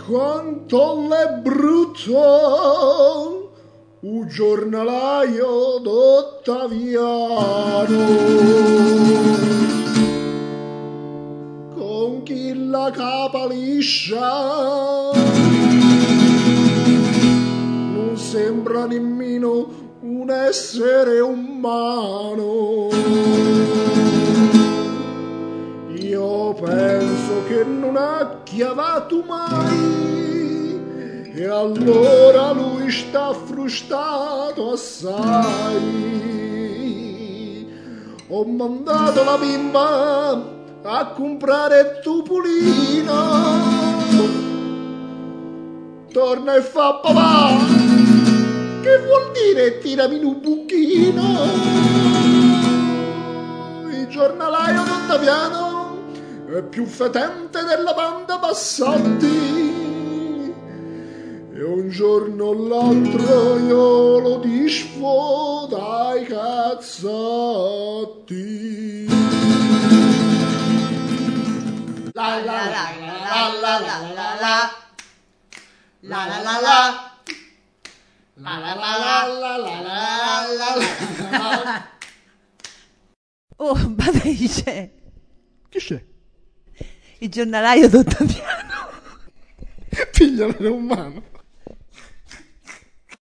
quanto l'è brutto un giornalaio d'Ottaviano, con chi la capa liscia non sembra nemmeno un essere umano. Io penso che non ha chiavato mai e allora lui sta frustato assai. Ho mandato la bimba a comprare tupulino, torna e fa papà, che vuol dire tirami un buchino? Il giornalaio d'Ottaviano è più fetente della banda Bassotti e un giorno o l'altro io lo disfo dai cazzotti. La la la la la la la la la la la la. La la la la la la la la. Oh, ma dice Chi c'è? il giornalaio d'Ottaviano. Piglialo in mano.